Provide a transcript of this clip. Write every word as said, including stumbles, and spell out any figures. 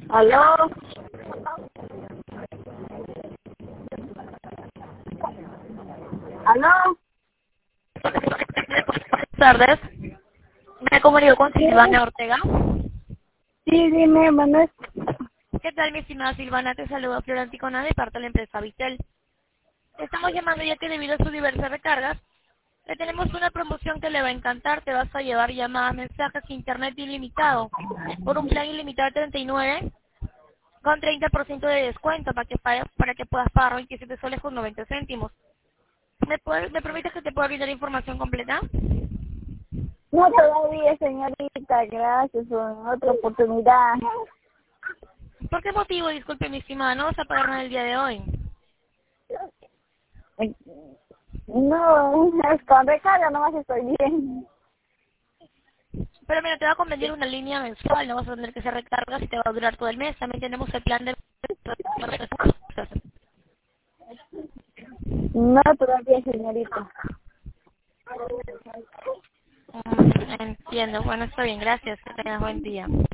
¿Aló? ¿Aló? Buenas tardes. Me comunico con Sí, Silvana Ortega. sí, dime, Manuel. ¿Qué tal, mi estimada Silvana? Te saluda Floranticona de parte de la empresa Vitel. Te estamos llamando ya que debido a sus diversas recargas, le tenemos una promoción que le va a encantar. Te vas a llevar llamadas, mensajes, internet ilimitado por un plan ilimitado de treinta y nueve con treinta por ciento de descuento para que, pagues- para que puedas pagar veintisiete soles con noventa céntimos. ¿Me, puedes, ¿Me permites que te pueda brindar información completa? No todavía, señorita, gracias por otra oportunidad. ¿Por qué motivo? Disculpe, mi estimada, no vas a pagar nada el día de hoy. No, es con recarga nomás estoy bien. Pero mira, te va a convenir una línea mensual, no vas a tener que hacer recargas y te va a durar todo el mes. También tenemos el plan de... No todavía, señorita. Mm, Entiendo, bueno, está bien, gracias, que tengas buen día.